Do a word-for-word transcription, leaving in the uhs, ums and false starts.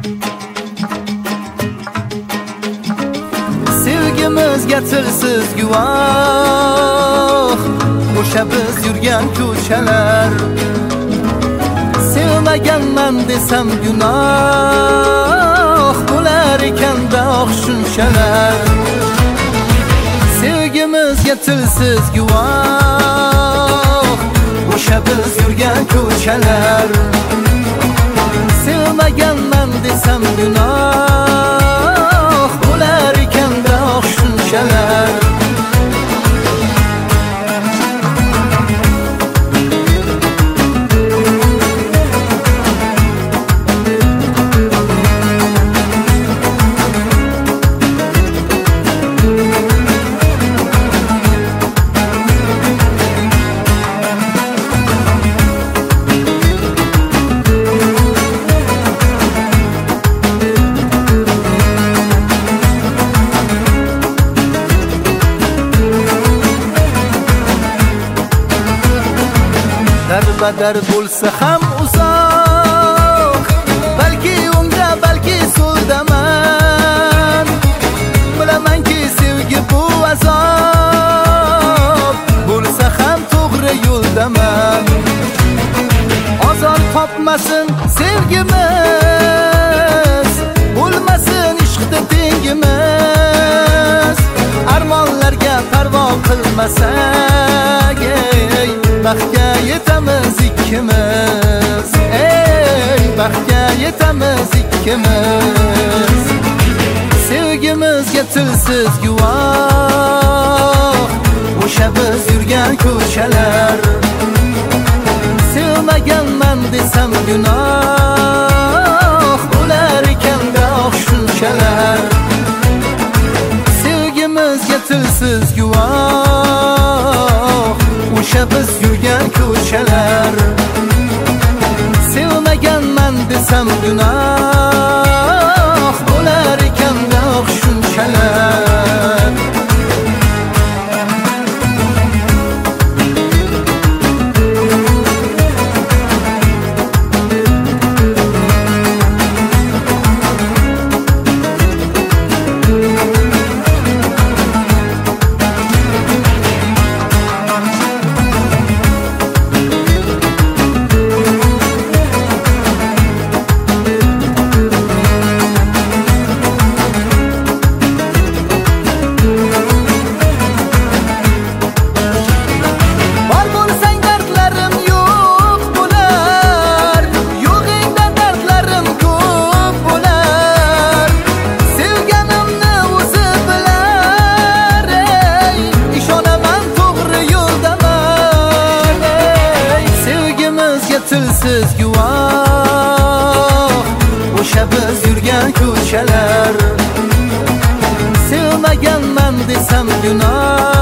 Sevgimizga tilsiz guvoh o'sha biz yurgan ko'chalar. Sevmaganman desam gunoh bo'lar ekan-da oq shunchalar. Sevgimizga tilsiz guvoh o'sha biz yurgan ko'chalar. Sevmaganman desam gunoh bo'lar ekan-da oq shunchalar. Darbadar bo'lsa ham uzoq, balki o'ngda balki so'ldaman. Bilamanki sevgi bu azob, bo'lsa ham to'g'ri yo'ldaman. Ozor topmasin sevgimiz, bo'lmasin ishqda tengimiz. Armonlarga parvo qilmasak, ey baxtga yetamiz ikkimiz. Ey baxtga yetamiz ikkimiz. Sevgimizga tilsiz guvoh o'sha biz yurgan ko'chalar. Sevmaganman desam gunoh bo'lar ekan-da oq shunchalar. Sevgimizga tilsiz guvoh o'sha biz yurgan ko'chalar. Sevmaganman desam gunoh bo'lar ekan-da oq shunchalar. Tilsiz guvoh o'sha biz yurgan ko'chalar. Sevmaganman desam gunoh